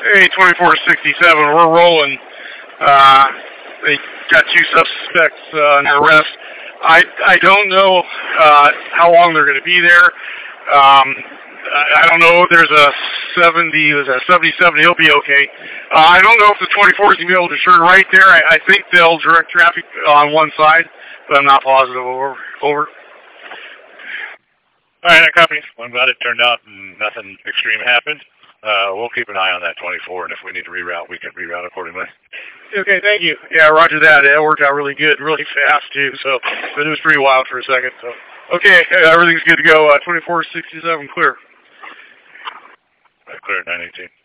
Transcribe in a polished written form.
Hey, 2467, we're rolling. They got two suspects in arrest. I don't know how long they're going to be there. I don't know if there's a 70, there's a 77, he'll be okay. I don't know if the 24 is going to be able to turn right there. I think they'll direct traffic on one side, but I'm not positive. Over. All right, that copy. Well, I'm glad it turned out and nothing extreme happened. We'll keep an eye on that 24, and if we need to reroute, we can reroute accordingly. Okay, thank you. Yeah, roger that. That worked out really good, really fast, too. So, but it was pretty wild for a second. So, okay, everything's good to go. 2467, clear. Clear at 918.